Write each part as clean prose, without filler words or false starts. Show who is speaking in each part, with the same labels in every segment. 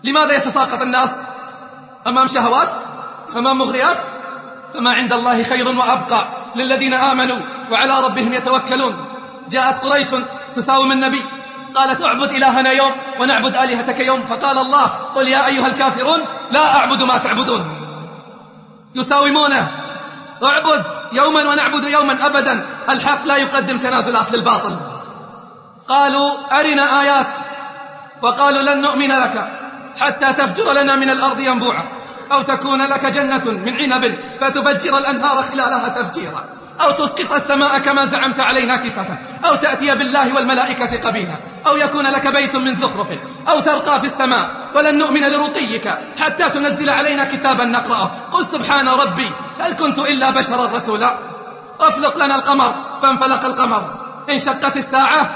Speaker 1: لماذا يتساقط الناس أمام شهوات، أمام مغريات؟ فما عند الله خير وأبقى للذين آمنوا وعلى ربهم يتوكلون. جاءت قريش تساوم النبي، قالت اعبد إلهنا يوم ونعبد آلهتك يوم، فقال الله قل يا أيها الكافرون لا أعبد ما تعبدون. يساومونه، اعبد يوما ونعبد يوما أبدا. الحق لا يقدم تنازلات للباطل. قالوا أرنا آيات، وقالوا لن نؤمن لك حتى تفجر لنا من الأرض ينبوعا أو تكون لك جنة من عنب فتفجر الأنهار خلالها تفجيرا أو تسقط السماء كما زعمت علينا كسفا أو تأتي بالله والملائكة قبيلا أو يكون لك بيت من زخرف أو ترقى في السماء ولن نؤمن لرقيك حتى تنزل علينا كتابا نقرأه. قل سبحان ربي هل كنت إلا بشرا رسولا. أفلق لنا القمر فانفلق القمر، انشقت الساعة،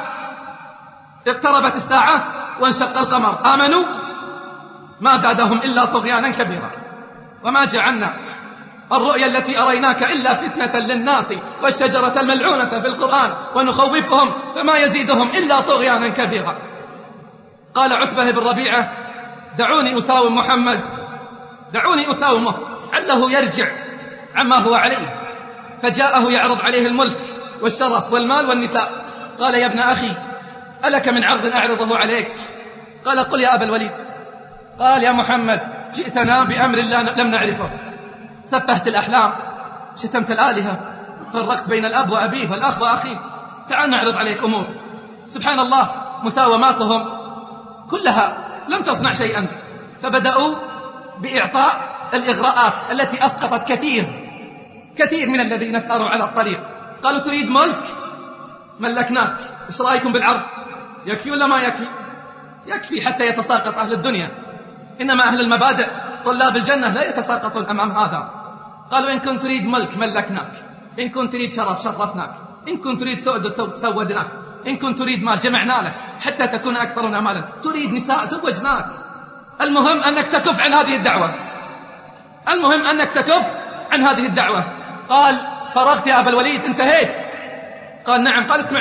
Speaker 1: اقتربت الساعة وانشق القمر. آمنوا ما زادهم إلا طغيانا كبيرا. وما جعلنا الرؤيا التي أريناك إلا فتنة للناس والشجرة الملعونة في القرآن ونخوفهم فما يزيدهم إلا طغيانا كبيرا. قال عتبة بن ربيعة دعوني أساوم محمد، دعوني أساومه عله يرجع عما هو عليه. فجاءه يعرض عليه الملك والشرف والمال والنساء. قال يا ابن أخي ألك من عرض أعرضه عليك؟ قال قل يا أبا الوليد. قال يا محمد جئتنا بأمر لم نعرفه، سفهت الأحلام، شتمت الآلهة، فرقت بين الأب وأبيه والأخ وأخيه، تعال نعرض عليك أمور. سبحان الله مساوماتهم كلها لم تصنع شيئا، فبدأوا بإعطاء الإغراءات التي أسقطت كثير من الذين ساروا على الطريق. قالوا تريد ملك؟ ملكناك، إيش رأيكم بالعرض؟ يكفي ولا ما يكفي؟ يكفي حتى يتساقط أهل الدنيا، إنما أهل المبادئ طلاب الجنة لا يتساقطون أمام هذا. قالوا إن كنت تريد ملك ملكناك، إن كنت تريد شرف شرفناك، إن كنت تريد سؤدد سودناك، إن كنت تريد مال جمعنا لك حتى تكون أكثرنا مالا، تريد نساء زوجناك. المهم أنك تكف عن هذه الدعوة، المهم أنك تكف عن هذه الدعوة. قال فرغت يا أبا الوليد، انتهيت؟ قال نعم. قال اسمع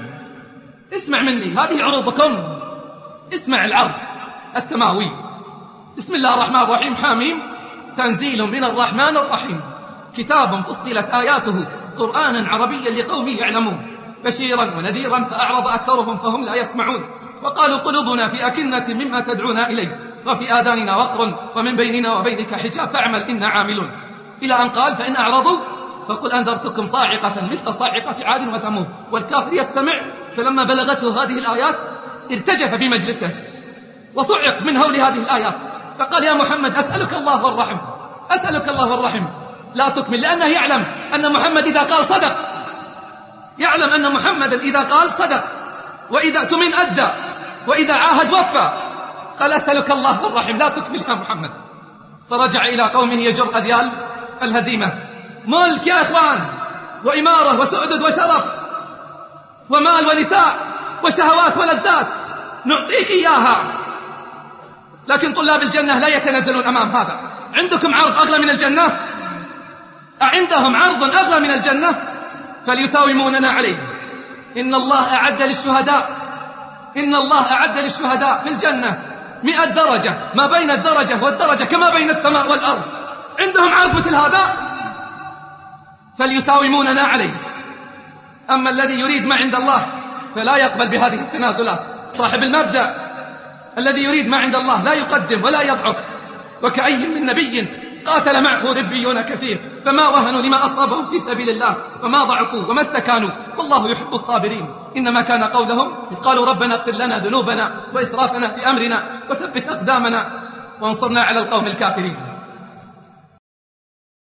Speaker 1: مني هذه عروضكم، اسمع العرض السماوي. بسم الله الرحمن الرحيم. حاميم تنزيل من الرحمن الرحيم، كتاب فصلت آياته قرآنا عربيا لقوم يعلمون، بشيرا ونذيرا فأعرض أكثرهم فهم لا يسمعون. وقالوا قلوبنا في أكنة مما تدعونا إليه وفي آذاننا وقر ومن بيننا وبينك حجاب فاعمل إنا عاملون، إلى أن قال فإن أعرضوا فقل أنذرتكم صاعقة مثل صاعقة عاد وثمود. والكافر يستمع، فلما بلغته هذه الآيات ارتجف في مجلسه وصعق من هول هذه الآيات، فقال يا محمد أسألك الله والرحم، أسألك الله والرحم. لا تكمل، لأنه يعلم أن محمد إذا قال صدق، يعلم أن محمد إذا قال صدق، وإذا تمن أدى، وإذا عاهد وفى. قال أسألك الله والرحم لا تكمل يا محمد. فرجع إلى قومه يجر أذيال الهزيمة. ملك يا إخوان، وإمارة وسؤدد وشرف ومال ونساء وشهوات ولذات نعطيك إياها، لكن طلاب الجنة لا يتنزلون أمام هذا. عندكم عرض أغلى من الجنة؟ أعندهم عرض أغلى من الجنة؟ فليساوموننا عليه. إن الله أعد للشهداء في الجنة 100 درجة، ما بين الدرجة والدرجة كما بين السماء والأرض. عندهم عرض مثل هذا؟ فليساوموننا عليه. أما الذي يريد ما عند الله فلا يقبل بهذه التنازلات. صاحب المبدأ الذي يريد ما عند الله لا يقدم ولا يضعف. وكأي من نبي قاتل معه ربيون كثير فما وهنوا لما أصابهم في سبيل الله وما ضعفوا وما استكانوا والله يحب الصابرين. إنما كان قولهم قالوا ربنا اغفر لنا ذنوبنا وإسرافنا في أمرنا وثبت أقدامنا وانصرنا على القوم الكافرين.